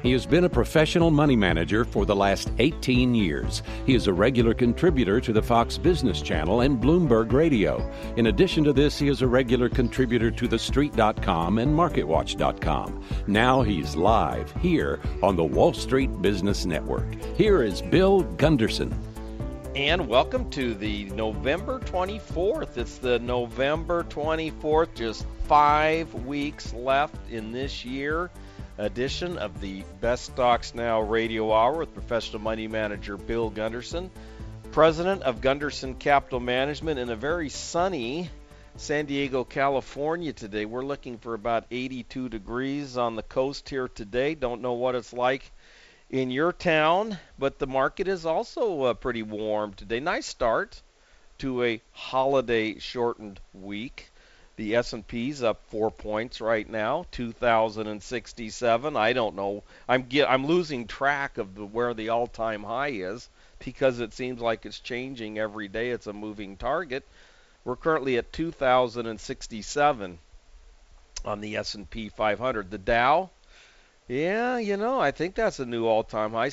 He has been a professional money manager for the last 18 years. He is a regular contributor to the Fox Business Channel and Bloomberg Radio. In addition to this, he is a regular contributor to TheStreet.com and MarketWatch.com. Now he's live here on the Wall Street Business Network. Here is Bill Gunderson. And welcome to the November 24th. It's the November 24th, just 5 weeks left in this year edition of the Best Stocks Now Radio Hour with professional money manager Bill Gunderson, president of Gunderson Capital Management in a very sunny San Diego, California today. We're looking for about 82 degrees on the coast here today. Don't know what it's like in your town, but the market is also pretty warm today. Nice start to a holiday-shortened week. The S&P's up 4 points right now, 2,067. I don't know. I'm losing track of where the all-time high is because it seems like it's changing every day. It's a moving target. We're currently at 2,067 on the S&P 500. The Dow, I think that's a new all-time high,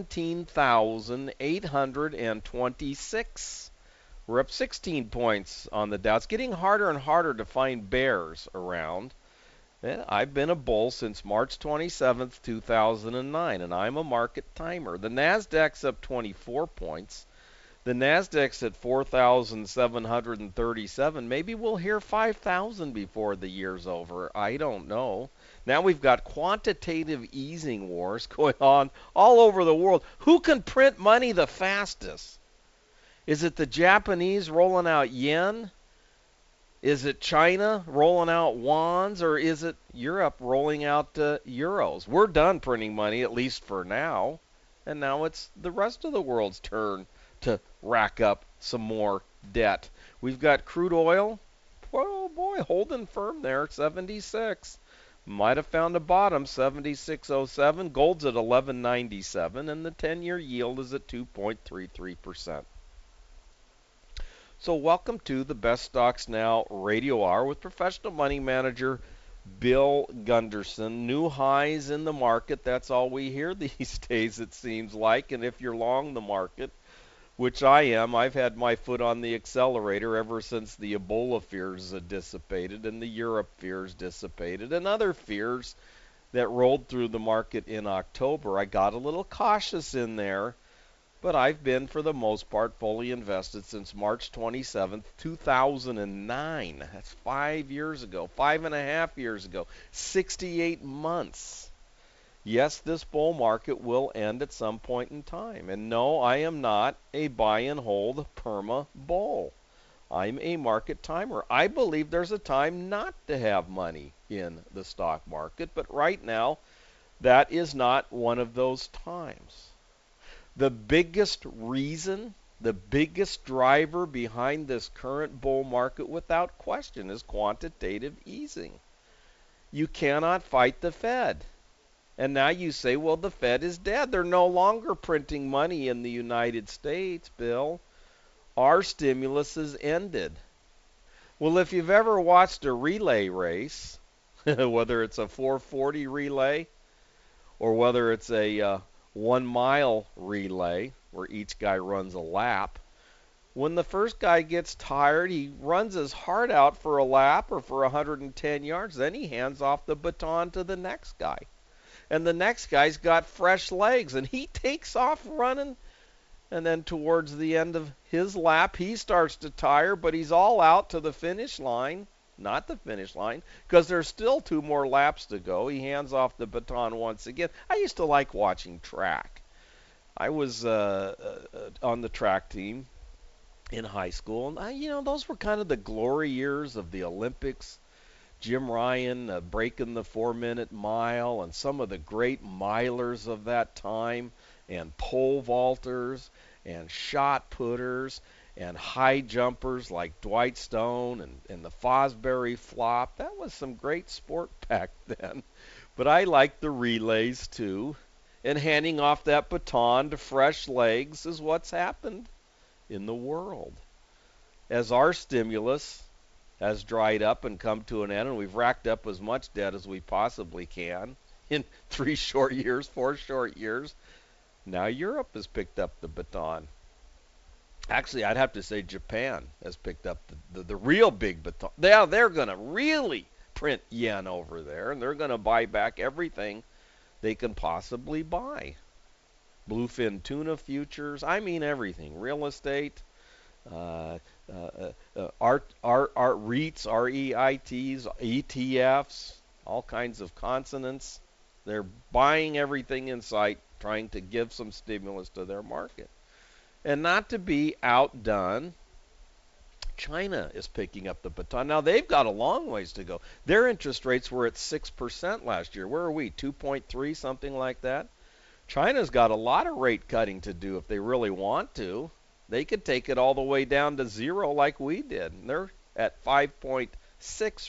17,826. We're up 16 points on the Dow. It's getting harder and harder to find bears around. I've been a bull since March 27th, 2009, and I'm a market timer. The Nasdaq's up 24 points. The Nasdaq's at 4,737. Maybe we'll hear 5,000 before the year's over. I don't know. Now we've got quantitative easing wars going on all over the world. Who can print money the fastest? Is it the Japanese rolling out yen? Is it China rolling out wands? Or is it Europe rolling out euros? We're done printing money, at least for now. And now it's the rest of the world's turn to rack up some more debt. We've got crude oil. Oh boy, holding firm there, 76. Might have found a bottom, 76.07. Gold's at 11.97, and the 10-year yield is at 2.33%. So welcome to the Best Stocks Now Radio Hour with professional money manager Bill Gunderson. New highs in the market. That's all we hear these days, it seems like. And if you're long the market, which I am, I've had my foot on the accelerator ever since the Ebola fears dissipated and the Europe fears dissipated and other fears that rolled through the market in October. I got a little cautious in there, but I've been, for the most part, fully invested since March 27th, 2009. That's 5 years ago, 5.5 years ago, 68 months. Yes, this bull market will end at some point in time. And no, I am not a buy and hold perma bull. I'm a market timer. I believe there's a time not to have money in the stock market, but right now, that is not one of those times. The biggest reason, the biggest driver behind this current bull market, without question, is quantitative easing. You cannot fight the Fed. And now you say, well, the Fed is dead. They're no longer printing money in the United States, Bill. Our stimulus is ended. Well, if you've ever watched a relay race, whether it's a 440 relay or whether it's a 1 mile relay where each guy runs a lap, when the first guy gets tired, he runs his heart out for a lap or for 110 yards. Then he hands off the baton to the next guy. And the next guy's got fresh legs, and he takes off running. And then towards the end of his lap, he starts to tire, but he's all out to the finish line. Not the finish line, because there's still 2 more laps to go. He hands off the baton once again. I used to like watching track. I was on the track team in high school, and those were kind of the glory years of the Olympics. Jim Ryan breaking the 4-minute mile, and some of the great milers of that time, and pole vaulters, and shot putters, and high jumpers like Dwight Stone and the Fosbury flop. That was some great sport back then. But I like the relays too. And handing off that baton to fresh legs is what's happened in the world. As our stimulus has dried up and come to an end, and we've racked up as much debt as we possibly can, in 4 short years. Now Europe has picked up the baton. Actually, I'd have to say Japan has picked up the real big baton. They're going to really print yen over there, and they're going to buy back everything they can possibly buy. Bluefin tuna futures, I mean everything. Real estate, art REITs, REITs, ETFs, all kinds of consonants. They're buying everything in sight, trying to give some stimulus to their market. And not to be outdone, China is picking up the baton. Now, they've got a long ways to go. Their interest rates were at 6% last year. Where are we? 2.3, something like that? China's got a lot of rate cutting to do if they really want to. They could take it all the way down to zero like we did. And they're at 5.6,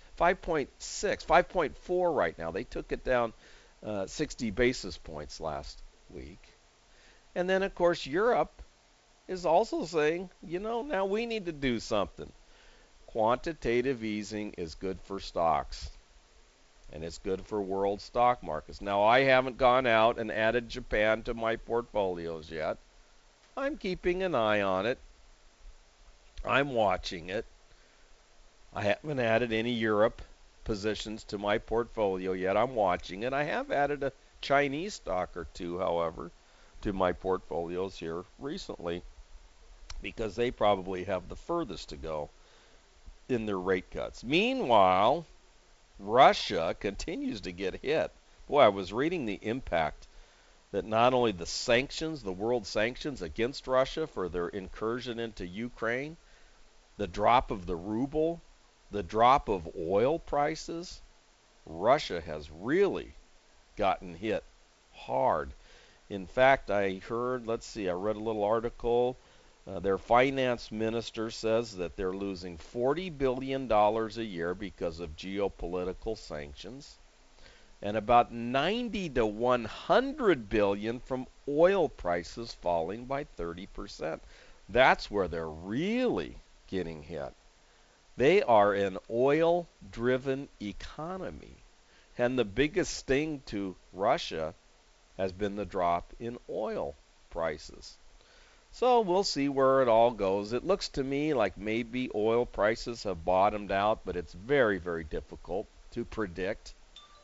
5.4 right now. They took it down 60 basis points last week. And then, of course, Europe is also saying, now we need to do something. Quantitative easing is good for stocks, and it's good for world stock markets. Now, I haven't gone out and added Japan to my portfolios yet. I'm keeping an eye on it. I'm watching it. I haven't added any Europe positions to my portfolio yet. I'm watching it. I have added a Chinese stock or two, however, to my portfolios here recently, because they probably have the furthest to go in their rate cuts. Meanwhile, Russia continues to get hit. Boy, I was reading the impact that not only the sanctions, the world sanctions against Russia for their incursion into Ukraine, the drop of the ruble, the drop of oil prices, Russia has really gotten hit hard. In fact, I read a little article. Their finance minister says that they're losing $40 billion a year because of geopolitical sanctions, and about 90 to 100 billion from oil prices falling by 30%. That's where they're really getting hit. They are an oil-driven economy, and the biggest sting to Russia has been the drop in oil prices. So we'll see where it all goes. It looks to me like maybe oil prices have bottomed out, but it's very, very difficult to predict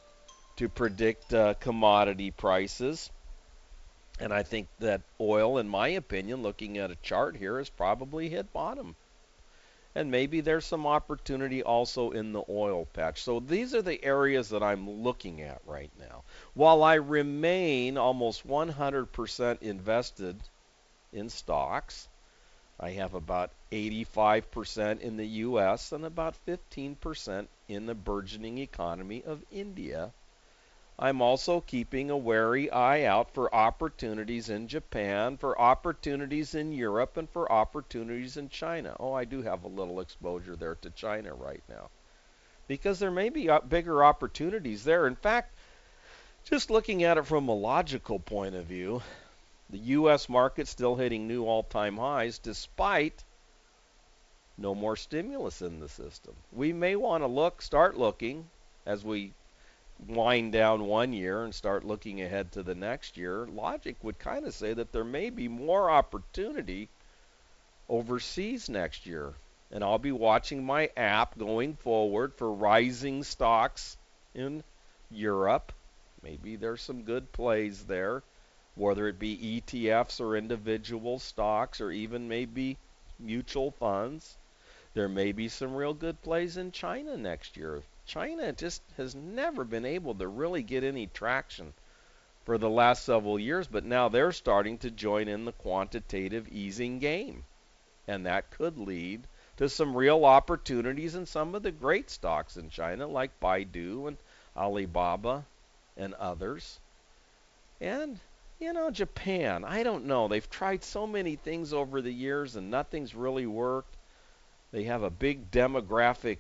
commodity prices. And I think that oil, in my opinion, looking at a chart here, has probably hit bottom. And maybe there's some opportunity also in the oil patch. So these are the areas that I'm looking at right now. While I remain almost 100% invested in stocks, I have about 85% in the U.S. and about 15% in the burgeoning economy of India. I'm also keeping a wary eye out for opportunities in Japan, for opportunities in Europe, and for opportunities in China. Oh, I do have a little exposure there to China right now, because there may be bigger opportunities there. In fact, just looking at it from a logical point of view, the U.S. market still hitting new all-time highs despite no more stimulus in the system. We may want to start looking as we wind down one year and start looking ahead to the next year. Logic would kind of say that there may be more opportunity overseas next year. And I'll be watching my app going forward for rising stocks in Europe. Maybe there's some good plays there, whether it be ETFs or individual stocks or even maybe mutual funds. There may be some real good plays in China next year. China just has never been able to really get any traction for the last several years, but now they're starting to join in the quantitative easing game. And that could lead to some real opportunities in some of the great stocks in China, like Baidu and Alibaba and others. And, Japan, I don't know. They've tried so many things over the years and nothing's really worked. They have a big demographic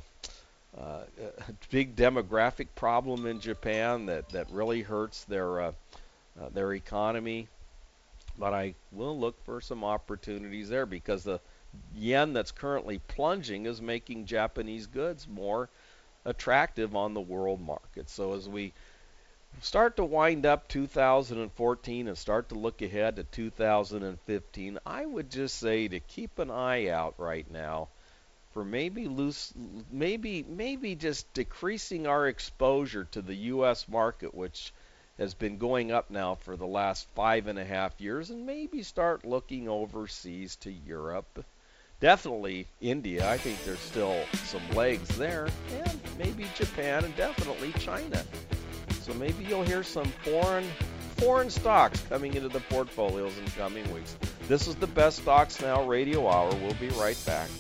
problem in Japan that really hurts their economy. But I will look for some opportunities there, because the yen that's currently plunging is making Japanese goods more attractive on the world market. So as we start to wind up 2014 and start to look ahead to 2015, I would just say to keep an eye out right now for maybe just decreasing our exposure to the U.S. market, which has been going up now for the last 5.5 years, and maybe start looking overseas to Europe. Definitely India. I think there's still some legs there, and maybe Japan, and definitely China. So maybe you'll hear some foreign stocks coming into the portfolios in coming weeks. This is the Best Stocks Now Radio Hour. We'll be right back.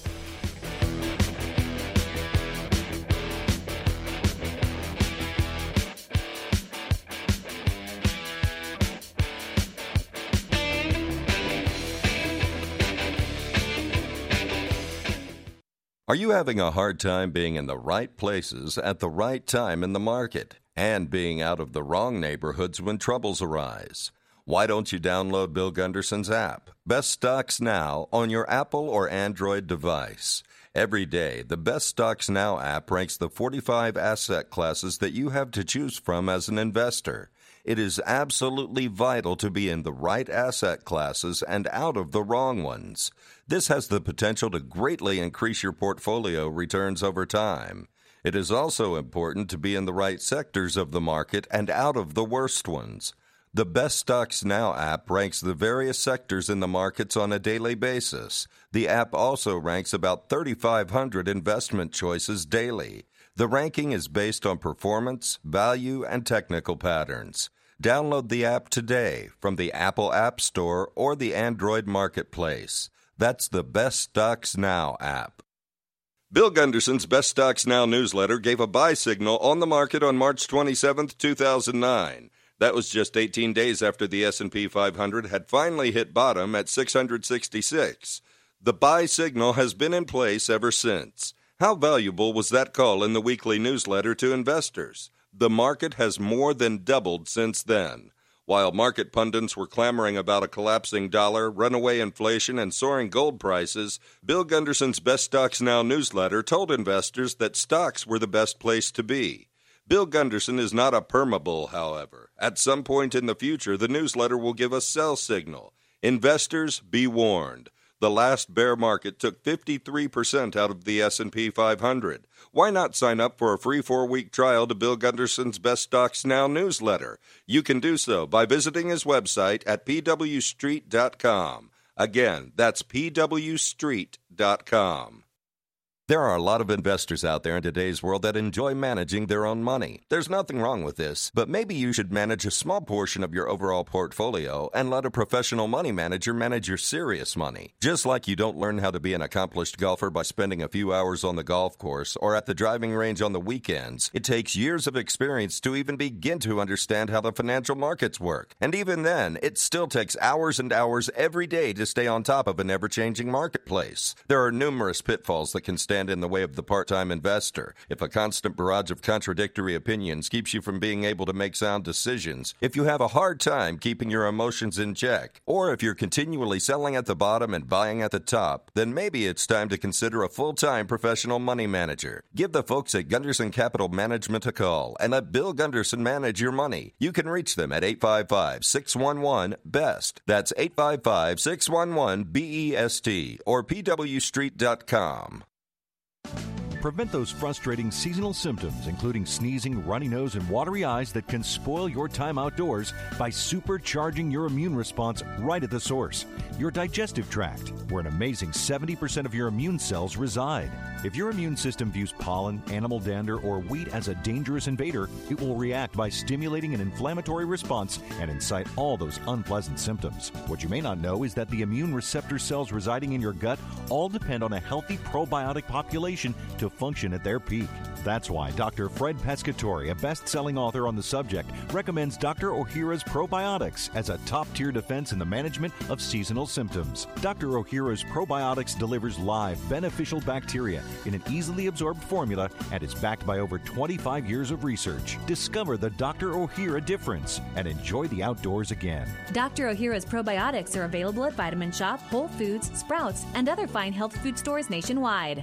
Are you having a hard time being in the right places at the right time in the market and being out of the wrong neighborhoods when troubles arise? Why don't you download Bill Gunderson's app, Best Stocks Now, on your Apple or Android device? Every day, the Best Stocks Now app ranks the 45 asset classes that you have to choose from as an investor. It is absolutely vital to be in the right asset classes and out of the wrong ones. This has the potential to greatly increase your portfolio returns over time. It is also important to be in the right sectors of the market and out of the worst ones. The Best Stocks Now app ranks the various sectors in the markets on a daily basis. The app also ranks about 3,500 investment choices daily. The ranking is based on performance, value, and technical patterns. Download the app today from the Apple App Store or the Android Marketplace. That's the Best Stocks Now app. Bill Gunderson's Best Stocks Now newsletter gave a buy signal on the market on March 27, 2009. That was just 18 days after the S&P 500 had finally hit bottom at 666. The buy signal has been in place ever since. How valuable was that call in the weekly newsletter to investors? The market has more than doubled since then. While market pundits were clamoring about a collapsing dollar, runaway inflation, and soaring gold prices, Bill Gunderson's Best Stocks Now newsletter told investors that stocks were the best place to be. Bill Gunderson is not a permabull, however. At some point in the future, the newsletter will give a sell signal. Investors, be warned. The last bear market took 53% out of the S&P 500. Why not sign up for a free 4-week trial to Bill Gunderson's Best Stocks Now newsletter? You can do so by visiting his website at pwstreet.com. Again, that's pwstreet.com. There are a lot of investors out there in today's world that enjoy managing their own money. There's nothing wrong with this, but maybe you should manage a small portion of your overall portfolio and let a professional money manager manage your serious money. Just like you don't learn how to be an accomplished golfer by spending a few hours on the golf course or at the driving range on the weekends, it takes years of experience to even begin to understand how the financial markets work. And even then, it still takes hours and hours every day to stay on top of an ever-changing marketplace. There are numerous pitfalls that can stand in the way of the part-time investor. If a constant barrage of contradictory opinions keeps you from being able to make sound decisions, if you have a hard time keeping your emotions in check, or if you're continually selling at the bottom and buying at the top, then maybe it's time to consider a full-time professional money manager. Give the folks at Gunderson Capital Management a call and let Bill Gunderson manage your money. You can reach them at 855-611-BEST. That's 855-611-BEST or pwstreet.com. Prevent those frustrating seasonal symptoms, including sneezing, runny nose, and watery eyes that can spoil your time outdoors by supercharging your immune response right at the source, your digestive tract, where an amazing 70% of your immune cells reside. If your immune system views pollen, animal dander, or wheat as a dangerous invader, it will react by stimulating an inflammatory response and incite all those unpleasant symptoms. What you may not know is that the immune receptor cells residing in your gut all depend on a healthy probiotic population to function at their peak. That's why Dr. Fred Pescatore, a best-selling author on the subject, recommends Dr. Ohhira's Probiotics as a top-tier defense in the management of seasonal symptoms. Dr. Ohhira's Probiotics delivers live, beneficial bacteria in an easily absorbed formula and is backed by over 25 years of research. Discover the Dr. Ohhira difference and enjoy the outdoors again. Dr. Ohhira's Probiotics are available at Vitamin Shop, Whole Foods, Sprouts, and other fine health food stores nationwide.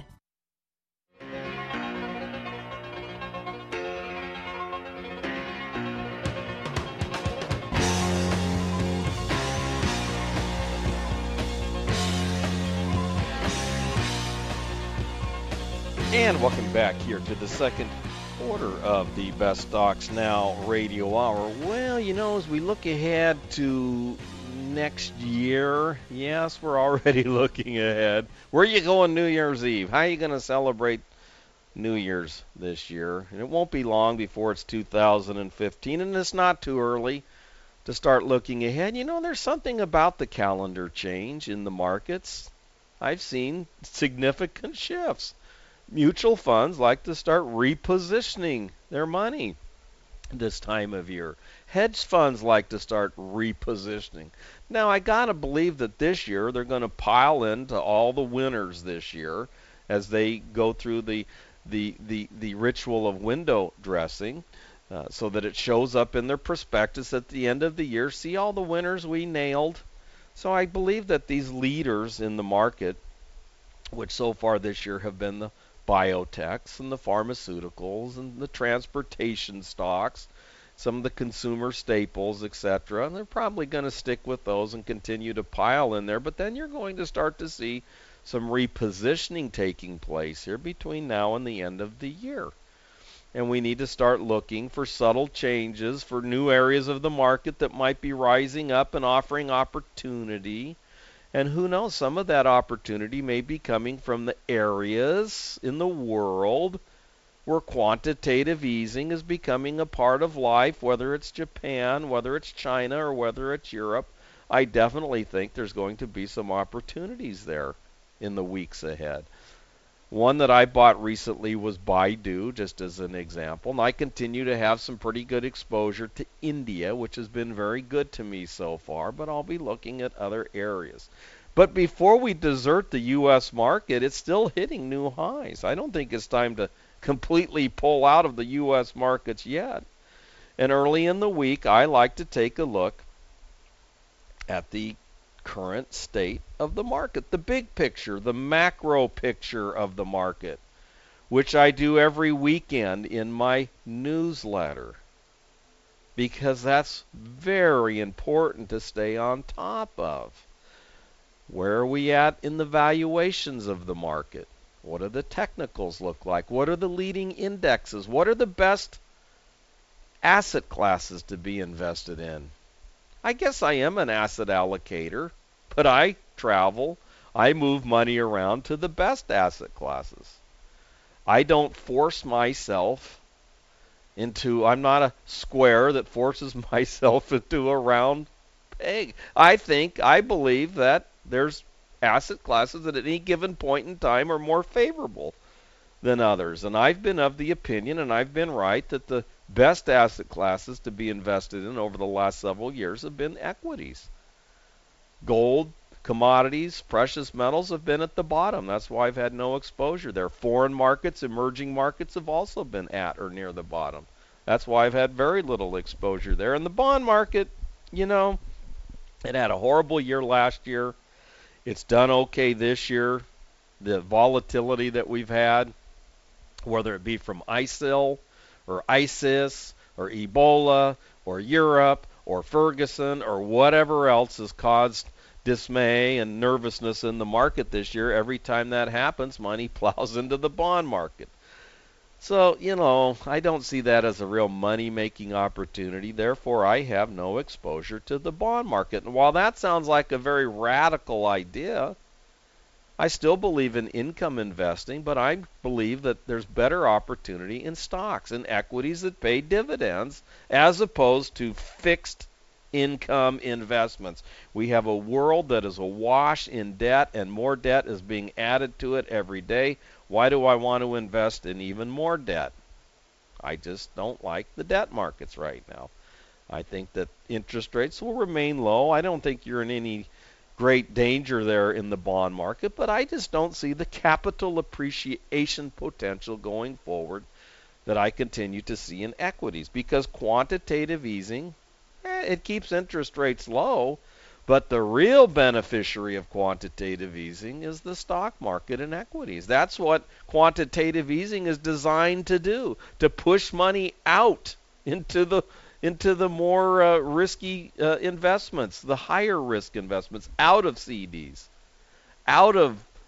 And welcome back here to the second quarter of the Best Stocks Now Radio Hour. Well, as we look ahead to next year, yes, we're already looking ahead. Where are you going New Year's Eve? How are you going to celebrate New Year's this year? And it won't be long before it's 2015, and it's not too early to start looking ahead. There's something about the calendar change in the markets. I've seen significant shifts. Mutual funds like to start repositioning their money this time of year. Hedge funds like to start repositioning. Now, I got to believe that this year they're going to pile into all the winners this year as they go through the ritual of window dressing so that it shows up in their prospectus at the end of the year. See all the winners we nailed? So I believe that these leaders in the market, which so far this year have been the biotechs and the pharmaceuticals and the transportation stocks, some of the consumer staples, etc. And they're probably going to stick with those and continue to pile in there. But then you're going to start to see some repositioning taking place here between now and the end of the year. And we need to start looking for subtle changes, for new areas of the market that might be rising up and offering opportunity. And who knows, some of that opportunity may be coming from the areas in the world where quantitative easing is becoming a part of life, whether it's Japan, whether it's China, or whether it's Europe. I definitely think there's going to be some opportunities there in the weeks ahead. One that I bought recently was Baidu, just as an example. And I continue to have some pretty good exposure to India, which has been very good to me so far, but I'll be looking at other areas. But before we desert the U.S. market, it's still hitting new highs. I don't think it's time to completely pull out of the U.S. markets yet. And early in the week, I like to take a look at the current state of the market, the big picture, the macro picture of the market, which I do every weekend in my newsletter, because that's very important to stay on top of. Where are we at in the valuations of the market? What do the technicals look like? What are the leading indexes? What are the best asset classes to be invested in? I guess I am an asset allocator, but I travel. I move money around to the best asset classes. I don't force myself I'm not a square that forces myself into a round peg. I believe that there's asset classes that at any given point in time are more favorable than others. And I've been of the opinion, and I've been right, that the best asset classes to be invested in over the last several years have been equities. Gold, commodities, precious metals have been at the bottom. That's why I've had no exposure there. Foreign markets, emerging markets have also been at or near the bottom. That's why I've had very little exposure there. And the bond market, it had a horrible year last year. It's done okay this year. The volatility that we've had, whether it be from ISIL or ISIS or Ebola or Europe or Ferguson or whatever else, has caused dismay and nervousness in the market this year. Every time that happens, money plows into the bond market. So, I don't see that as a real money-making opportunity. Therefore, I have no exposure to the bond market. And while that sounds like a very radical idea, I still believe in income investing, but I believe that there's better opportunity in stocks and equities that pay dividends as opposed to fixed income investments. We have a world that is awash in debt, and more debt is being added to it every day. Why do I want to invest in even more debt? I just don't like the debt markets right now. I think that interest rates will remain low. I don't think you're in any great danger there in the bond market, but I just don't see the capital appreciation potential going forward that I continue to see in equities, because quantitative easing, it keeps interest rates low, but the real beneficiary of quantitative easing is the stock market and equities. That's what quantitative easing is designed to do, to push money out into the more risky investments, the higher risk investments, out of CDs, out of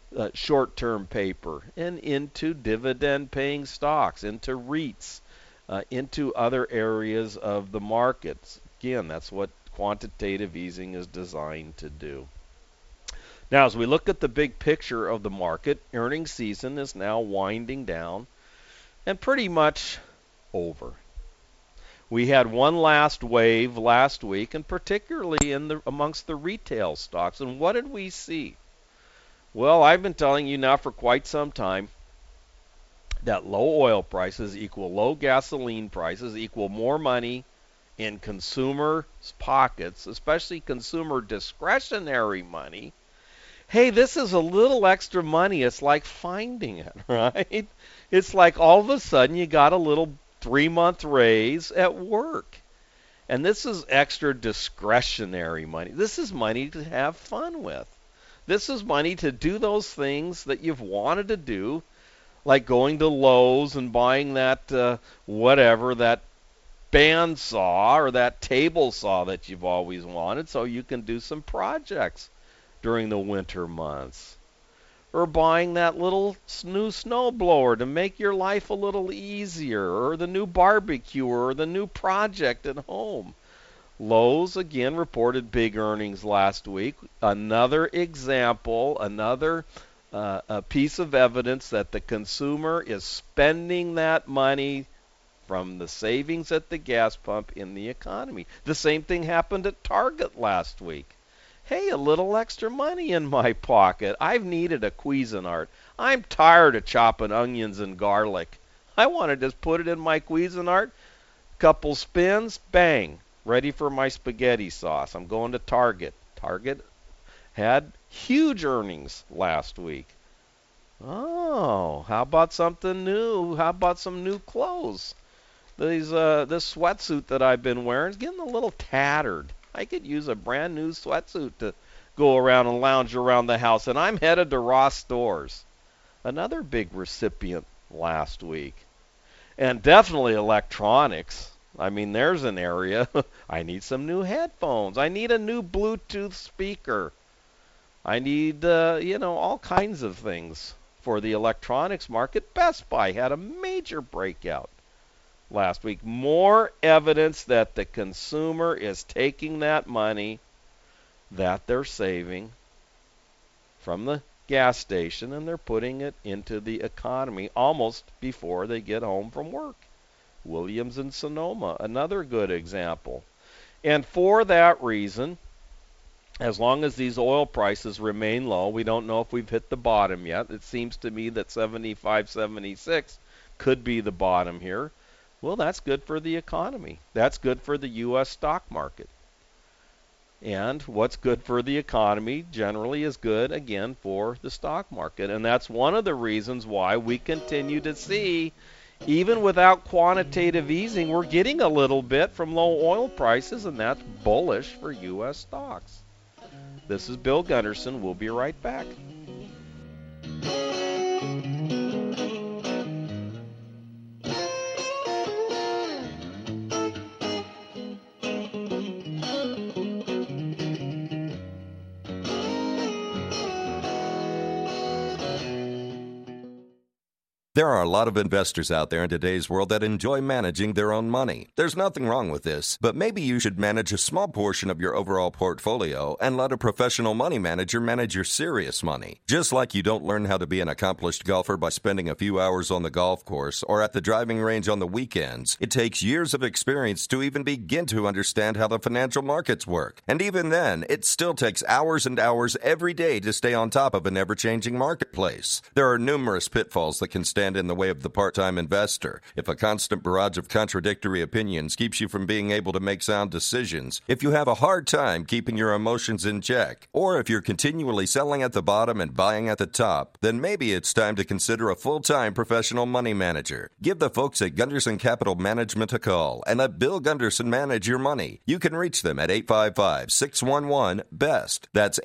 short-term paper and into dividend-paying stocks, into REITs, into other areas of the markets. Again, that's what quantitative easing is designed to do. Now, as we look at the big picture of the market, earnings season is now winding down and pretty much over. We had one last wave last week, and particularly amongst the retail stocks. And what did we see? Well, I've been telling you now for quite some time that low oil prices equal low gasoline prices equal more money in consumers' pockets, especially consumer discretionary money. Hey, this is a little extra money. It's like finding it, right? It's like all of a sudden you got a little 3-month raise at work. And this is extra discretionary money. This is money to have fun with. This is money to do those things that you've wanted to do, like going to Lowe's and buying that that bandsaw or that table saw that you've always wanted so you can do some projects during the winter months. Or buying that little new snowblower to make your life a little easier, or the new barbecue, or the new project at home. Lowe's, again, reported big earnings last week. Another example, another a piece of evidence that the consumer is spending that money from the savings at the gas pump in the economy. The same thing happened at Target last week. Hey, a little extra money in my pocket. I've needed a Cuisinart. I'm tired of chopping onions and garlic. I want to just put it in my Cuisinart, couple spins, bang, ready for my spaghetti sauce. I'm going to Target. Target had huge earnings last week. Oh, how about something new? How about some new clothes? This sweatsuit that I've been wearing is getting a little tattered. I could use a brand new sweatsuit to go around and lounge around the house, and I'm headed to Ross Stores. Another big recipient last week. And definitely electronics. I mean, there's an area. I need some new headphones. I need a new Bluetooth speaker. I need, all kinds of things for the electronics market. Best Buy had a major breakout last week. More evidence that the consumer is taking that money that they're saving from the gas station and they're putting it into the economy almost before they get home from work. Williams and Sonoma, another good example. And for that reason, as long as these oil prices remain low, we don't know if we've hit the bottom yet. It seems to me that 75, 76 could be the bottom here. Well, that's good for the economy. That's good for the U.S. stock market. And what's good for the economy generally is good, again, for the stock market. And that's one of the reasons why we continue to see, even without quantitative easing, we're getting a little bit from low oil prices, and that's bullish for U.S. stocks. This is Bill Gunderson. We'll be right back. There are a lot of investors out there in today's world that enjoy managing their own money. There's nothing wrong with this, but maybe you should manage a small portion of your overall portfolio and let a professional money manager manage your serious money. Just like you don't learn how to be an accomplished golfer by spending a few hours on the golf course or at the driving range on the weekends, it takes years of experience to even begin to understand how the financial markets work. And even then, it still takes hours and hours every day to stay on top of an ever-changing marketplace. There are numerous pitfalls that can stand in the way of the part-time investor. If a constant barrage of contradictory opinions keeps you from being able to make sound decisions, if you have a hard time keeping your emotions in check, or if you're continually selling at the bottom and buying at the top, then maybe it's time to consider a full-time professional money manager. Give the folks at Gunderson Capital Management a call and let Bill Gunderson manage your money. You can reach them at 855-611-BEST. That's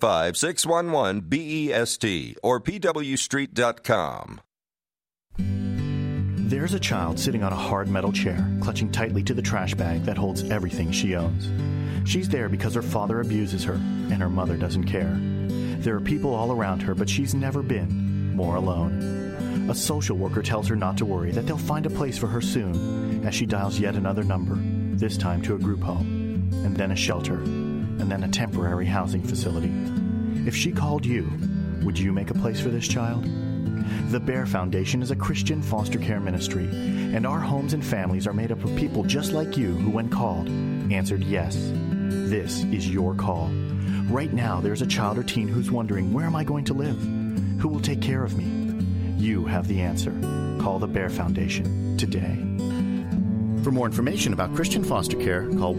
855-611-BEST or pwstreet.com. There's a child sitting on a hard metal chair, clutching tightly to the trash bag that holds everything she owns. She's there because her father abuses her, and her mother doesn't care. There are people all around her, but she's never been more alone. A social worker tells her not to worry, that they'll find a place for her soon, as she dials yet another number, this time to a group home, and then a shelter, and then a temporary housing facility. If she called you, would you make a place for this child? The Bear Foundation is a Christian foster care ministry, and our homes and families are made up of people just like you who, when called, answered yes. This is your call. Right now, there's a child or teen who's wondering, where am I going to live? Who will take care of me? You have the answer. Call the Bear Foundation today. For more information about Christian foster care, call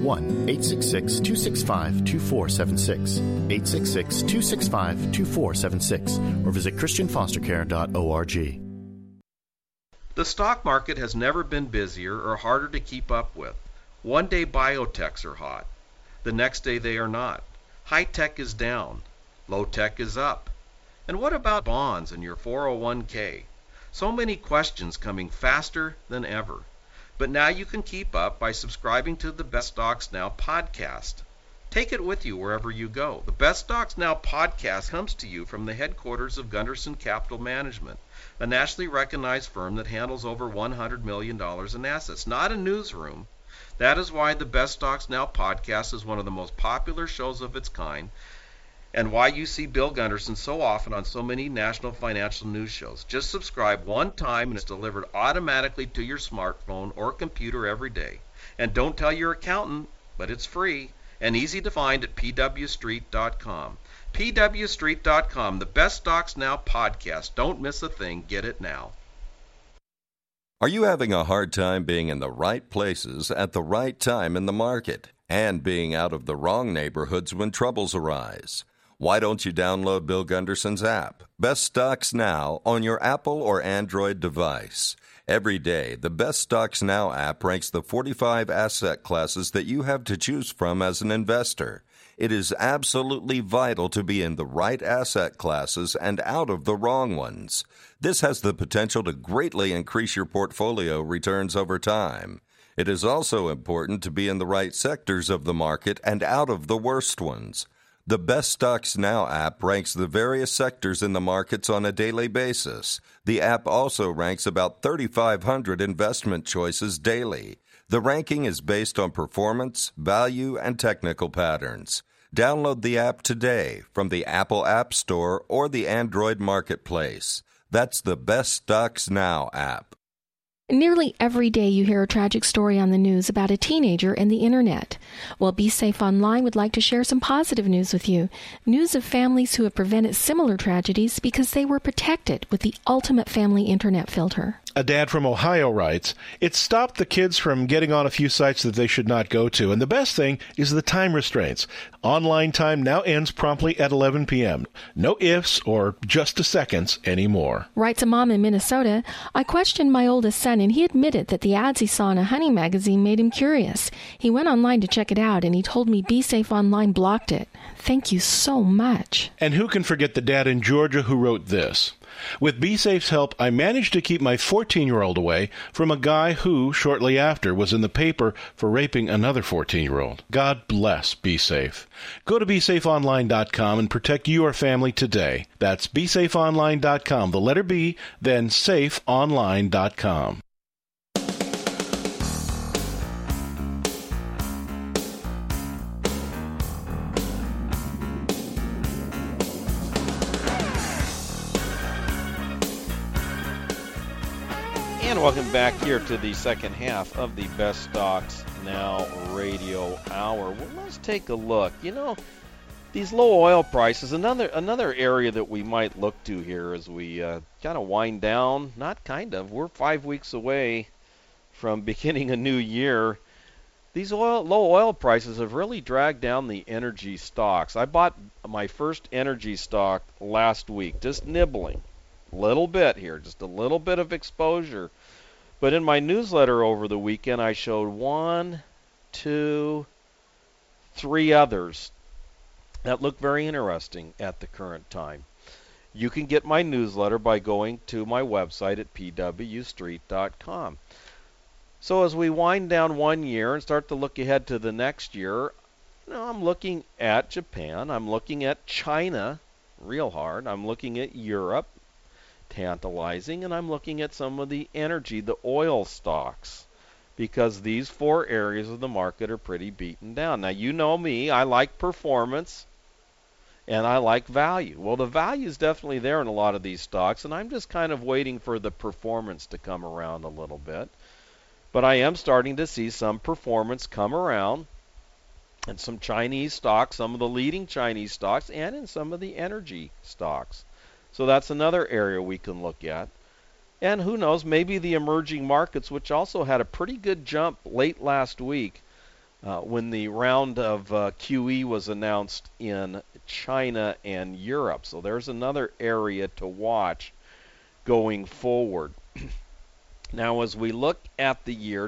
1-866-265-2476, 866-265-2476, or visit christianfostercare.org. The stock market has never been busier or harder to keep up with. One day biotechs are hot. The next day they are not. High tech is down. Low tech is up. And what about bonds and your 401k? So many questions coming faster than ever. But now you can keep up by subscribing to the Best Stocks Now podcast. Take it with you wherever you go. The Best Stocks Now podcast comes to you from the headquarters of Gunderson Capital Management, a nationally recognized firm that handles over $100 million in assets, not a newsroom. That is why the Best Stocks Now podcast is one of the most popular shows of its kind, and why you see Bill Gunderson so often on so many national financial news shows. Just subscribe one time and it's delivered automatically to your smartphone or computer every day. And don't tell your accountant, but it's free and easy to find at pwstreet.com. pwstreet.com, the Best Stocks Now podcast. Don't miss a thing. Get it now. Are you having a hard time being in the right places at the right time in the market and being out of the wrong neighborhoods when troubles arise? Why don't you download Bill Gunderson's app, Best Stocks Now, on your Apple or Android device? Every day, the Best Stocks Now app ranks the 45 asset classes that you have to choose from as an investor. It is absolutely vital to be in the right asset classes and out of the wrong ones. This has the potential to greatly increase your portfolio returns over time. It is also important to be in the right sectors of the market and out of the worst ones. The Best Stocks Now app ranks the various sectors in the markets on a daily basis. The app also ranks about 3,500 investment choices daily. The ranking is based on performance, value, and technical patterns. Download the app today from the Apple App Store or the Android Marketplace. That's the Best Stocks Now app. Nearly every day you hear a tragic story on the news about a teenager and the internet. Well, Be Safe Online would like to share some positive news with you. News of families who have prevented similar tragedies because they were protected with the ultimate family internet filter. A dad from Ohio writes, "It stopped the kids from getting on a few sites that they should not go to. And the best thing is the time restraints. Online time now ends promptly at 11 p.m. No ifs or just a seconds anymore." Writes a mom in Minnesota, "I questioned my oldest son and he admitted that the ads he saw in a hunting magazine made him curious. He went online to check it out and he told me Be Safe Online blocked it. Thank you so much." And who can forget the dad in Georgia who wrote this? "With BeSafe's help, I managed to keep my 14-year-old away from a guy who, shortly after, was in the paper for raping another 14-year-old. God bless BeSafe. Go to BeSafeOnline.com and protect your family today. That's BeSafeOnline.com, the letter B, then SafeOnline.com. And welcome back here to the second half of the Best Stocks Now Radio Hour. Well, let's take a look. You know, these low oil prices, another area that we might look to here as we kind of wind down. Not kind of. We're 5 weeks away from beginning a new year. These low oil prices have really dragged down the energy stocks. I bought my first energy stock last week, just nibbling. Little bit here, just a little bit of exposure. But in my newsletter over the weekend, I showed 1, 2, 3 others that look very interesting at the current time. You can get my newsletter by going to my website at pwstreet.com. So as we wind down 1 year and start to look ahead to the next year, I'm looking at Japan. I'm looking at China real hard. I'm looking at Europe, tantalizing, and I'm looking at some of the energy, the oil stocks, because these four areas of the market are pretty beaten down. Now, you know me, I like performance and I like value. Well, the value is definitely there in a lot of these stocks, and I'm just kind of waiting for the performance to come around a little bit. But I am starting to see some performance come around in some Chinese stocks, some of the leading Chinese stocks, and in some of the energy stocks. So that's another area we can look at. And who knows, maybe the emerging markets, which also had a pretty good jump late last week when the round of QE was announced in China and Europe. So there's another area to watch going forward. Now, as we look at the year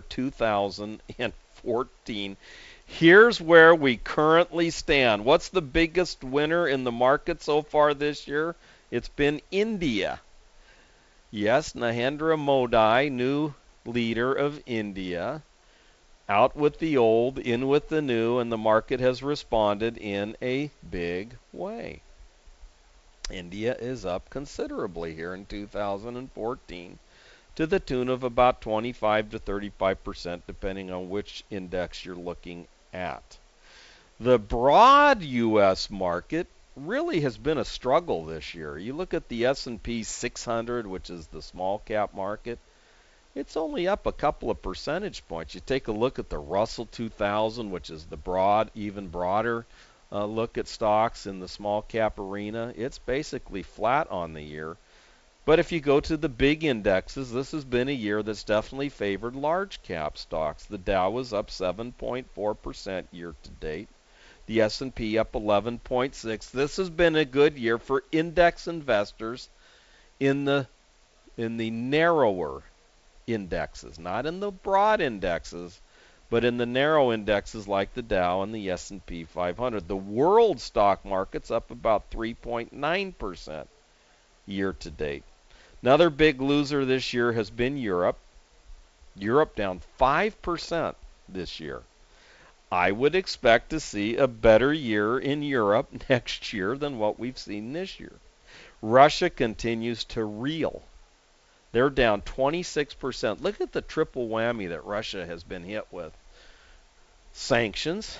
2014, here's where we currently stand. What's the biggest winner in the market so far this year? It's been India. Yes, Narendra Modi, new leader of India, out with the old, in with the new, and the market has responded in a big way. India is up considerably here in 2014 to the tune of about 25 to 35%, depending on which index you're looking at. The broad U.S. market really has been a struggle this year. You look at the S&P 600, which is the small cap market, it's only up a couple of percentage points. You take a look at the Russell 2000, which is the broad, even broader look at stocks in the small cap arena. It's basically flat on the year. But if you go to the big indexes, this has been a year that's definitely favored large cap stocks. The Dow was up 7.4% year to date. The S&P up 11.6%. This has been a good year for index investors in the narrower indexes, not in the broad indexes, but in the narrow indexes like the Dow and the S&P 500. The world stock market's up about 3.9% year to date. Another big loser this year has been Europe. Europe down 5% this year. I would expect to see a better year in Europe next year than what we've seen this year. Russia continues to reel. They're down 26%. Look at the triple whammy that Russia has been hit with. Sanctions,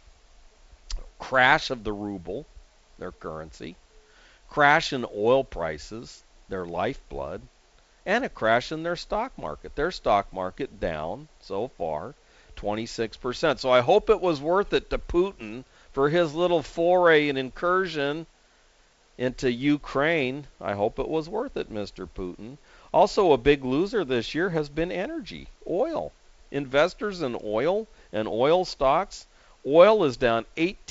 crash of the ruble, their currency, crash in oil prices, their lifeblood, and a crash in their stock market. Their stock market down so far 26%. So I hope it was worth it to Putin for his little foray and incursion into Ukraine. I hope it was worth it, Mr. Putin. Also, a big loser this year has been energy, oil. Investors in oil and oil stocks, oil is down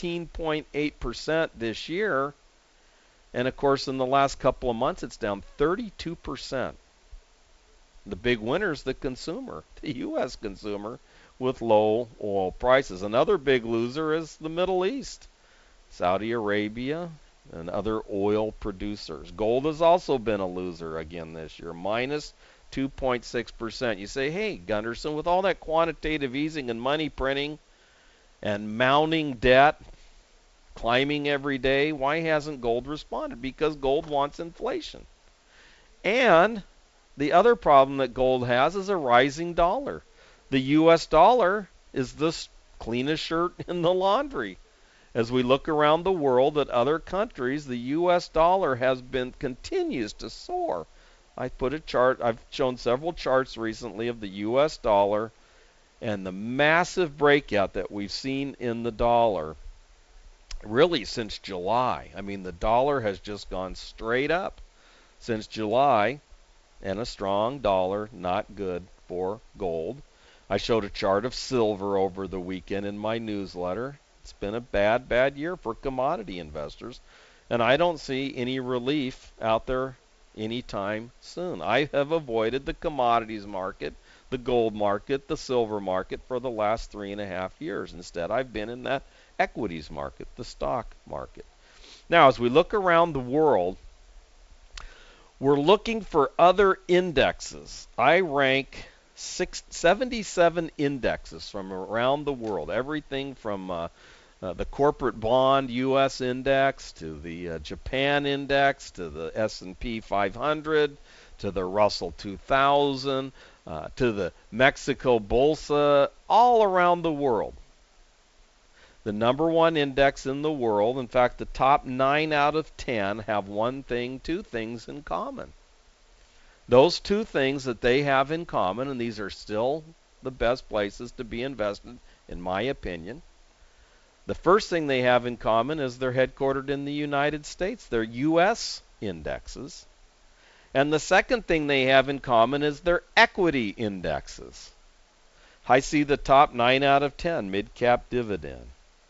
18.8% this year. And, of course, in the last couple of months, it's down 32%. The big winner is the consumer, the U.S. consumer, with low oil prices. Another big loser is the Middle East, Saudi Arabia, and other oil producers. Gold has also been a loser again this year, minus 2.6%. You say, hey, Gunderson, with all that quantitative easing and money printing and mounting debt, climbing every day, why hasn't gold responded? Because gold wants inflation. And the other problem that gold has is a rising dollar. The U.S. dollar is the cleanest shirt in the laundry. As we look around the world at other countries, the U.S. dollar continues to soar. I put a chart, I've shown several charts recently of the U.S. dollar and the massive breakout that we've seen in the dollar really since July. I mean, the dollar has just gone straight up since July, and a strong dollar, not good for gold. I showed a chart of silver over the weekend in my newsletter. It's been a bad year for commodity investors, and I don't see any relief out there anytime soon. I have avoided the commodities market, the gold market, the silver market for the last 3.5 years. Instead, I've been in that equities market, the stock market. Now, as we look around the world, we're looking for other indexes. I rank 77 indexes from around the world, everything from the corporate bond U.S. index, to the Japan index, to the S&P 500, to the Russell 2000, to the Mexico Bolsa, all around the world. The number one index in the world, in fact, the top 9 out of 10 have two things in common. Those two things that they have in common, and these are still the best places to be invested, in my opinion. The first thing they have in common is they're headquartered in the United States. They're U.S. indexes. And the second thing they have in common is their equity indexes. I see the top 9 out of 10, mid-cap dividend,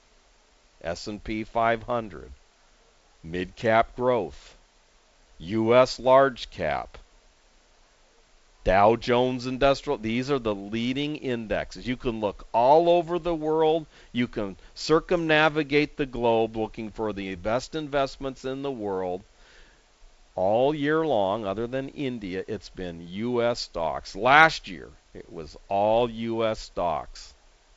S&P 500, mid-cap growth, U.S. large cap, Dow Jones Industrial. These are the leading indexes. You can look all over the world. You can circumnavigate the globe looking for the best investments in the world. All year long, other than India, it's been U.S. stocks. Last year, it was all U.S. stocks.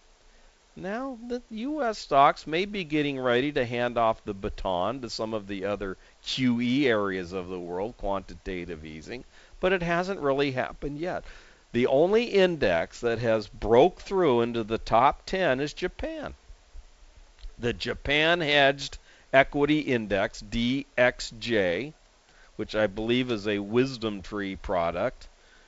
Now, the U.S. stocks may be getting ready to hand off the baton to some of the other QE areas of the world, quantitative easing, but it hasn't really happened yet. The only index that has broke through into the top 10 is Japan. The Japan Hedged Equity Index, DXJ, which I believe is a wisdom tree product.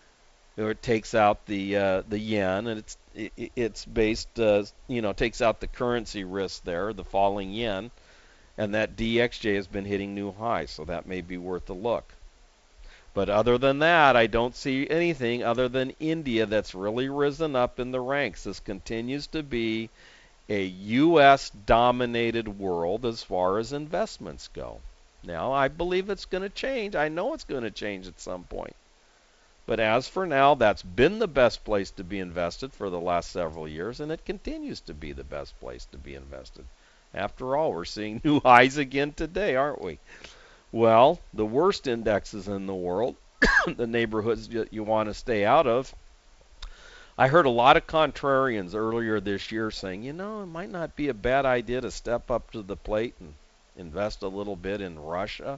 It takes out the yen, and it's based, takes out the currency risk there, the falling yen, and that DXJ has been hitting new highs, so that may be worth a look. But other than that, I don't see anything other than India that's really risen up in the ranks. This continues to be a U.S.-dominated world as far as investments go. Now, I believe it's going to change. I know it's going to change at some point. But as for now, that's been the best place to be invested for the last several years, and it continues to be the best place to be invested. After all, we're seeing new highs again today, aren't we? Well, the worst indexes in the world, the neighborhoods you want to stay out of. I heard a lot of contrarians earlier this year saying, it might not be a bad idea to step up to the plate and invest a little bit in Russia.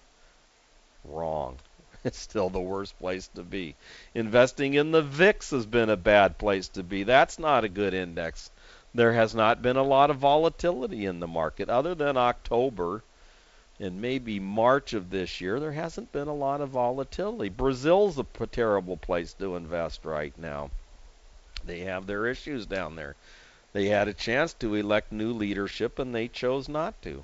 Wrong. It's still the worst place to be. Investing in the VIX has been a bad place to be. That's not a good index. There has not been a lot of volatility in the market. Other than October and maybe March of this year, there hasn't been a lot of volatility. Brazil's a terrible place to invest right now. They have their issues down there. They had a chance to elect new leadership, and they chose not to.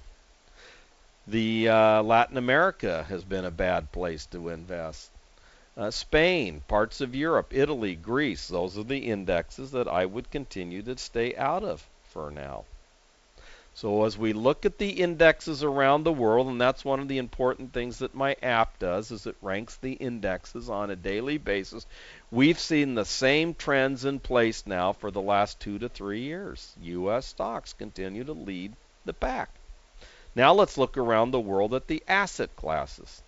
The Latin America has been a bad place to invest. Spain, parts of Europe, Italy, Greece, those are the indexes that I would continue to stay out of for now. So as we look at the indexes around the world, and that's one of the important things that my app does, is it ranks the indexes on a daily basis. We've seen the same trends in place now for the last 2 to 3 years. U.S. stocks continue to lead the pack. Now let's look around the world at the asset classes.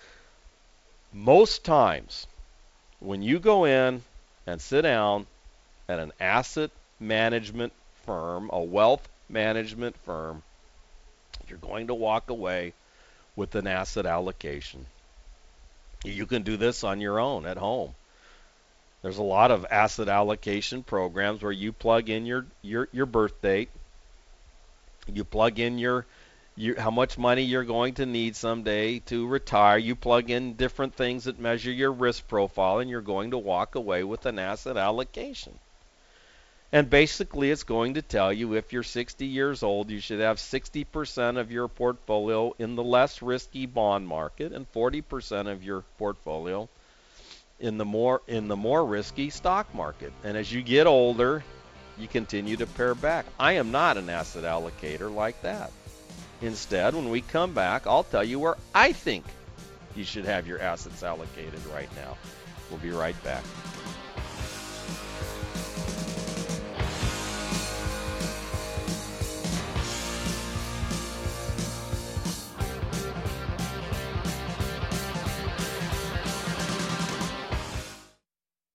Most times, when you go in and sit down at an asset management firm, a wealth management firm, you're going to walk away with an asset allocation. You can do this on your own at home. There's a lot of asset allocation programs where you plug in your birth date, you plug in how much money you're going to need someday to retire. You plug in different things that measure your risk profile, and you're going to walk away with an asset allocation. And basically, it's going to tell you if you're 60 years old, you should have 60% of your portfolio in the less risky bond market and 40% of your portfolio in the more risky stock market. And as you get older, you continue to pare back. I am not an asset allocator like that. Instead, when we come back, I'll tell you where I think you should have your assets allocated right now. We'll be right back.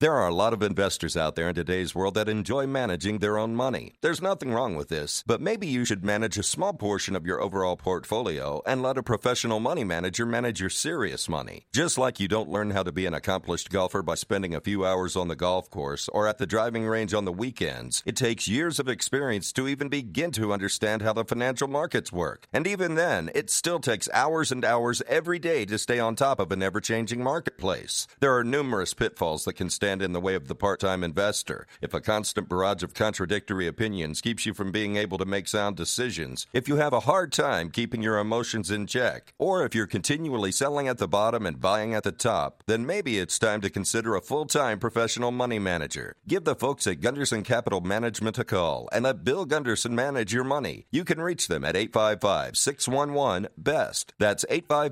There are a lot of investors out there in today's world that enjoy managing their own money. There's nothing wrong with this, but maybe you should manage a small portion of your overall portfolio and let a professional money manager manage your serious money. Just like you don't learn how to be an accomplished golfer by spending a few hours on the golf course or at the driving range on the weekends, it takes years of experience to even begin to understand how the financial markets work. And even then, it still takes hours and hours every day to stay on top of an ever-changing marketplace. There are numerous pitfalls that can stand in the way of the part-time investor. If a constant barrage of contradictory opinions keeps you from being able to make sound decisions, if you have a hard time keeping your emotions in check, or if you're continually selling at the bottom and buying at the top, then maybe it's time to consider a full-time professional money manager. Give the folks at Gunderson Capital Management a call and let Bill Gunderson manage your money. You can reach them at 855-611-BEST. That's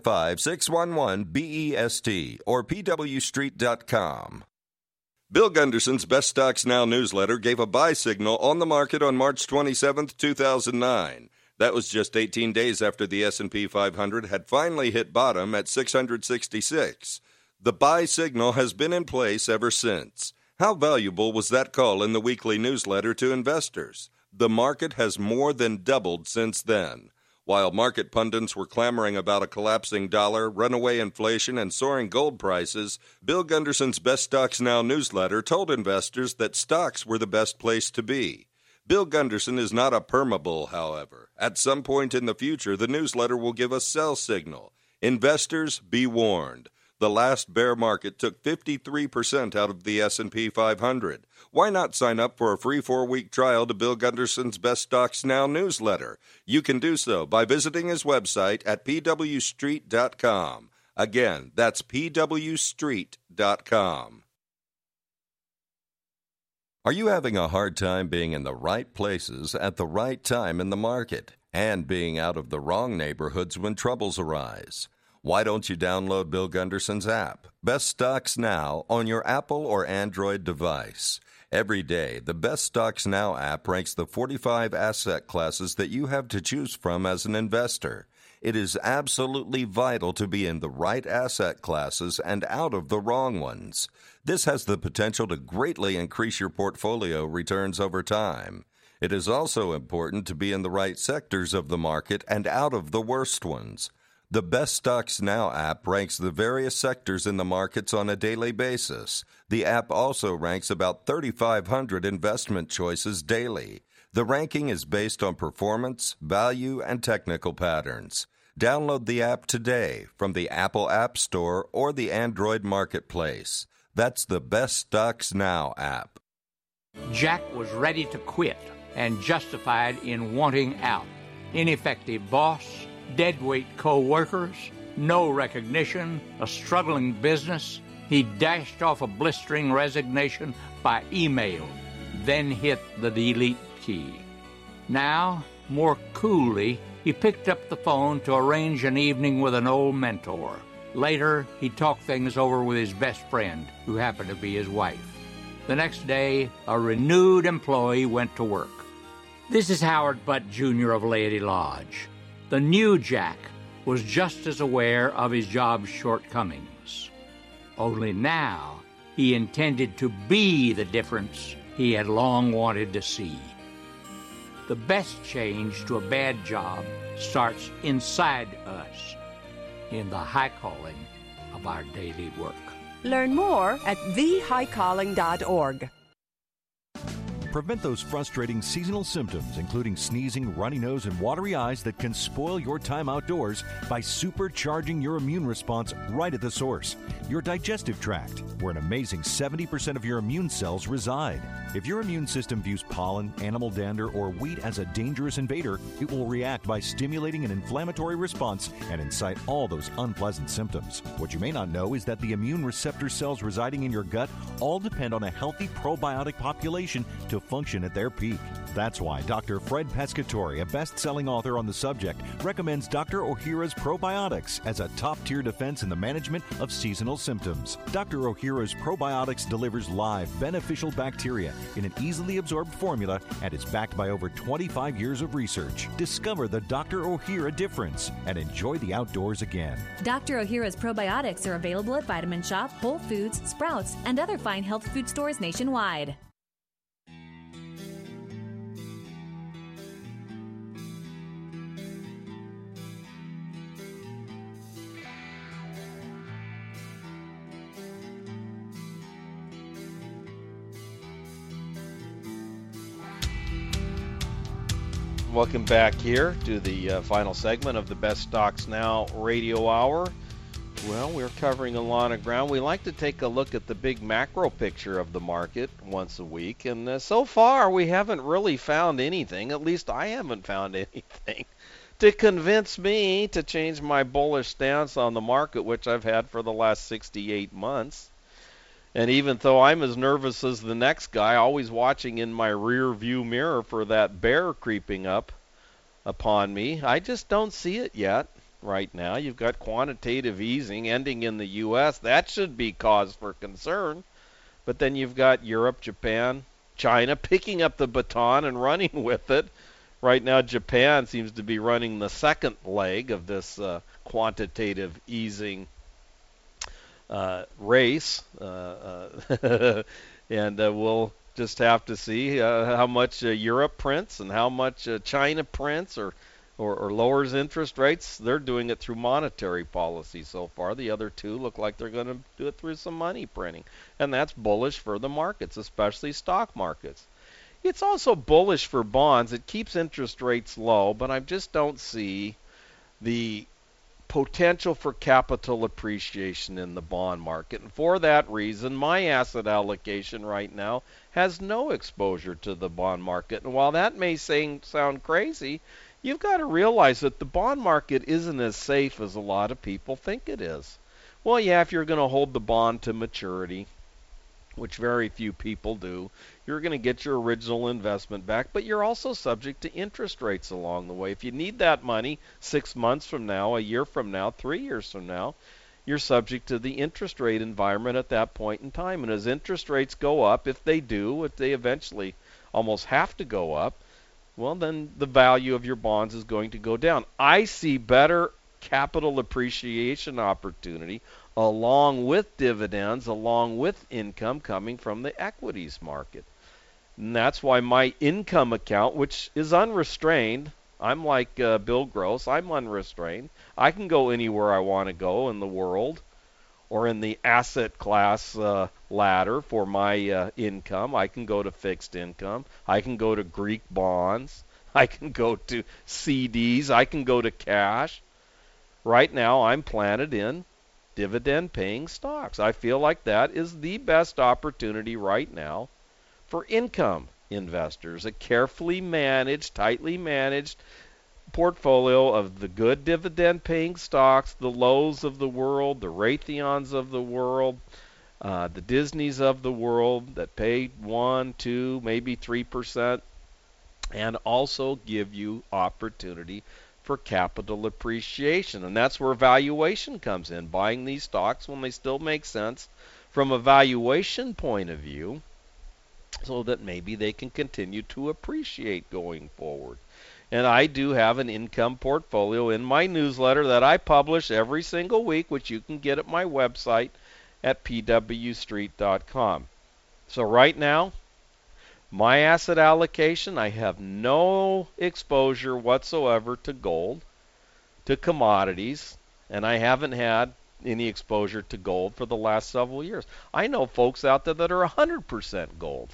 855-611-BEST or pwstreet.com. Bill Gunderson's Best Stocks Now newsletter gave a buy signal on the market on March 27, 2009. That was just 18 days after the S&P 500 had finally hit bottom at 666. The buy signal has been in place ever since. How valuable was that call in the weekly newsletter to investors? The market has more than doubled since then. While market pundits were clamoring about a collapsing dollar, runaway inflation, and soaring gold prices, Bill Gunderson's Best Stocks Now newsletter told investors that stocks were the best place to be. Bill Gunderson is not a permabull, however. At some point in the future, the newsletter will give a sell signal. Investors, be warned. The last bear market took 53% out of the S&P 500. Why not sign up for a free 4-week trial to Bill Gunderson's Best Stocks Now newsletter? You can do so by visiting his website at pwstreet.com. Again, that's pwstreet.com. Are you having a hard time being in the right places at the right time in the market and being out of the wrong neighborhoods when troubles arise? Why don't you download Bill Gunderson's app, Best Stocks Now, on your Apple or Android device? Every day, the Best Stocks Now app ranks the 45 asset classes that you have to choose from as an investor. It is absolutely vital to be in the right asset classes and out of the wrong ones. This has the potential to greatly increase your portfolio returns over time. It is also important to be in the right sectors of the market and out of the worst ones. The Best Stocks Now app ranks the various sectors in the markets on a daily basis. The app also ranks about 3,500 investment choices daily. The ranking is based on performance, value, and technical patterns. Download the app today from the Apple App Store or the Android Marketplace. That's the Best Stocks Now app. Jack was ready to quit and justified in wanting out. Ineffective boss, deadweight co-workers, no recognition, a struggling business. He dashed off a blistering resignation by email, then hit the delete key. Now, more coolly, he picked up the phone to arrange an evening with an old mentor. Later, he talked things over with his best friend, who happened to be his wife. The next day, a renewed employee went to work. This is Howard Butt, Jr. of Laity Lodge. The new Jack was just as aware of his job's shortcomings. Only now he intended to be the difference he had long wanted to see. The best change to a bad job starts inside us, in the high calling of our daily work. Learn more at thehighcalling.org. Prevent those frustrating seasonal symptoms, including sneezing, runny nose, and watery eyes that can spoil your time outdoors by supercharging your immune response right at the source, your digestive tract, where an amazing 70% of your immune cells reside. If your immune system views pollen, animal dander, or wheat as a dangerous invader, it will react by stimulating an inflammatory response and incite all those unpleasant symptoms. What you may not know is that the immune receptor cells residing in your gut all depend on a healthy probiotic population to function at their peak. That's why Dr. Fred Pescatore, a best-selling author on the subject, recommends Dr. Ohhira's Probiotics as a top-tier defense in the management of seasonal symptoms. Dr. Ohhira's Probiotics delivers live, beneficial bacteria in an easily absorbed formula and is backed by over 25 years of research. Discover the Dr. Ohhira difference and enjoy the outdoors again. Dr. Ohhira's probiotics are available at Vitamin Shop, Whole Foods, Sprouts, and other fine health food stores nationwide. Welcome back here to the final segment of the Best Stocks Now Radio Hour. Well, we're covering a lot of ground. We like to take a look at the big macro picture of the market once a week, and so far we haven't really found anything, at least I haven't found anything, to convince me to change my bullish stance on the market, which I've had for the last 68 months. And even though I'm as nervous as the next guy, always watching in my rear view mirror for that bear creeping up upon me, I just don't see it yet right now. You've got quantitative easing ending in the U.S. That should be cause for concern. But then you've got Europe, Japan, China picking up the baton and running with it. Right now, Japan seems to be running the second leg of this quantitative easing race, and we'll just have to see how much Europe prints and how much China prints or lowers interest rates. They're doing it through monetary policy so far. The other two look like they're going to do it through some money printing, and that's bullish for the markets, especially stock markets. It's also bullish for bonds. It keeps interest rates low, but I just don't see the potential for capital appreciation in the bond market. And for that reason, my asset allocation right now has no exposure to the bond market. And while that may sound crazy, you've got to realize that the bond market isn't as safe as a lot of people think it is. Well, yeah, if you're going to hold the bond to maturity, which very few people do, you're going to get your original investment back, but you're also subject to interest rates along the way. If you need that money 6 months from now, a year from now, 3 years from now, you're subject to the interest rate environment at that point in time. And as interest rates go up, if they eventually almost have to go up, well, then the value of your bonds is going to go down. I see better capital appreciation opportunity along with dividends, along with income coming from the equities market. And that's why my income account, which is unrestrained, I'm like Bill Gross, I'm unrestrained. I can go anywhere I want to go in the world or in the asset class ladder for my income. I can go to fixed income. I can go to Greek bonds. I can go to CDs. I can go to cash. Right now, I'm planted in dividend-paying stocks. I feel like that is the best opportunity right now for income investors. A carefully managed, tightly managed portfolio of the good dividend-paying stocks, the Lowe's of the world, the Raytheons of the world, the Disneys of the world that pay 1, 2, maybe 3%, and also give you opportunity for capital appreciation. And that's where valuation comes in, buying these stocks when they still make sense from a valuation point of view so that maybe they can continue to appreciate going forward. And I do have an income portfolio in my newsletter that I publish every single week, which you can get at my website at pwstreet.com. So right now, my asset allocation, I have no exposure whatsoever to gold, to commodities, and I haven't had any exposure to gold for the last several years. I know folks out there that are 100% gold,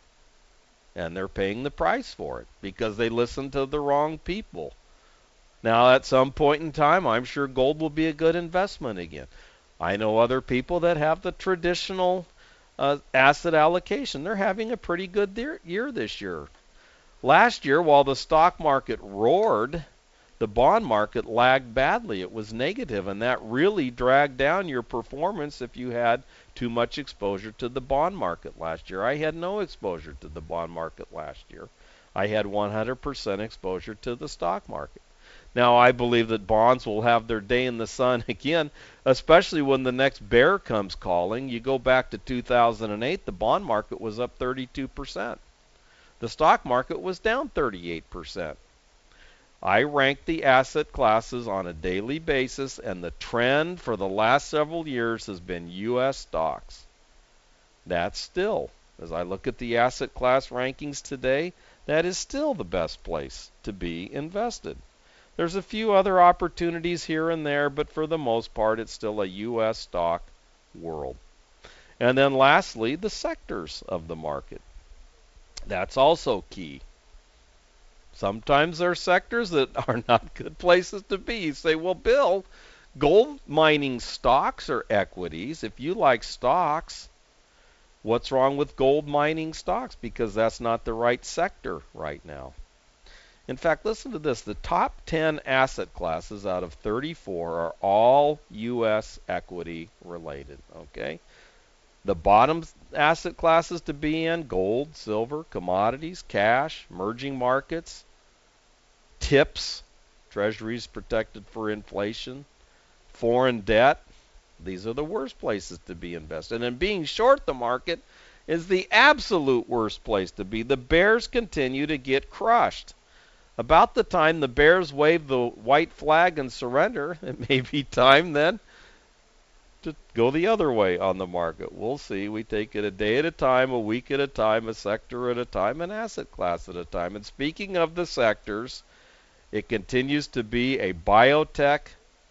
and they're paying the price for it because they listen to the wrong people. Now, at some point in time, I'm sure gold will be a good investment again. I know other people that have the traditional asset allocation. They're having a pretty good year this year. Last year, while the stock market roared the bond market lagged badly. It was negative, and that really dragged down your performance if you had too much exposure to the bond market last year. I had no exposure to the bond market last year. I had 100% exposure to the stock market. Now, I believe that bonds will have their day in the sun again, especially when the next bear comes calling. You go back to 2008, the bond market was up 32%. The stock market was down 38%. I rank the asset classes on a daily basis, and the trend for the last several years has been U.S. stocks. That's still, as I look at the asset class rankings today, that is still the best place to be invested. There's a few other opportunities here and there, but for the most part, it's still a U.S. stock world. And then lastly, the sectors of the market. That's also key. Sometimes there are sectors that are not good places to be. You say, well, Bill, gold mining stocks or equities. If you like stocks, what's wrong with gold mining stocks? Because that's not the right sector right now. In fact, listen to this. The top 10 asset classes out of 34 are all U.S. equity related, okay? The bottom asset classes to be in: gold, silver, commodities, cash, emerging markets, TIPS, treasuries protected for inflation, foreign debt. These are the worst places to be invested. And being short the market is the absolute worst place to be. The bears continue to get crushed. About the time the bears wave the white flag and surrender, it may be time then to go the other way on the market. We'll see. We take it a day at a time, a week at a time, a sector at a time, an asset class at a time. And speaking of the sectors, it continues to be a biotech,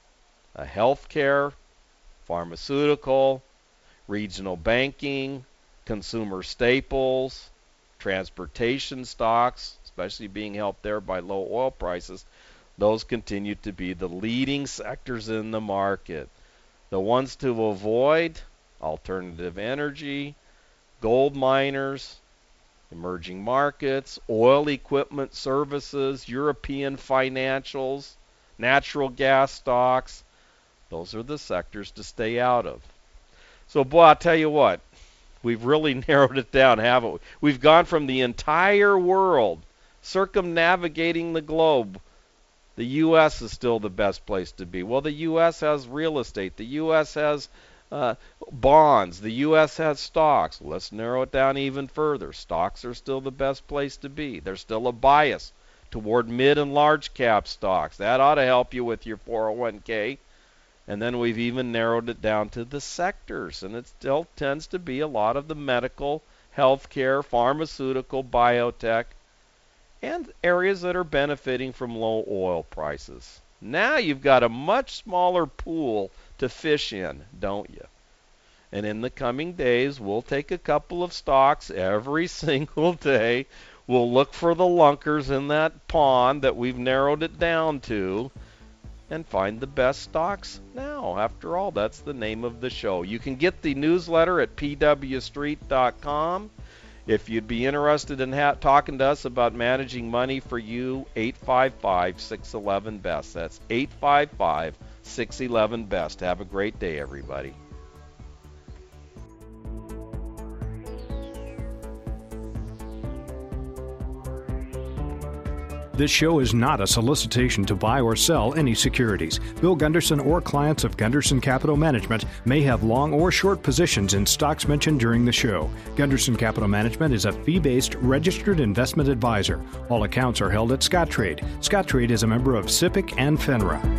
a healthcare, pharmaceutical, regional banking, consumer staples, transportation stocks, especially being helped there by low oil prices. Those continue to be the leading sectors in the market. The ones to avoid: alternative energy, gold miners, emerging markets, oil equipment services, European financials, natural gas stocks. Those are the sectors to stay out of. So, boy, I'll tell you what, we've really narrowed it down, haven't we? We've gone from the entire world, circumnavigating the globe. The U.S. is still the best place to be. Well, the U.S. has real estate. The U.S. has bonds. The U.S. has stocks. Let's narrow it down even further. Stocks are still the best place to be. There's still a bias toward mid and large cap stocks. That ought to help you with your 401k. And then we've even narrowed it down to the sectors. And it still tends to be a lot of the medical, healthcare, pharmaceutical, biotech, and areas that are benefiting from low oil prices. Now you've got a much smaller pool to fish in, don't you? And in the coming days, we'll take a couple of stocks every single day. We'll look for the lunkers in that pond that we've narrowed it down to and find the best stocks now. After all, that's the name of the show. You can get the newsletter at pwstreet.com. If you'd be interested in talking to us about managing money for you, 855-611-BEST. That's 855-611-BEST. Have a great day, everybody. This show is not a solicitation to buy or sell any securities. Bill Gunderson or clients of Gunderson Capital Management may have long or short positions in stocks mentioned during the show. Gunderson Capital Management is a fee-based registered investment advisor. All accounts are held at Scottrade. Scottrade is a member of SIPC and FINRA.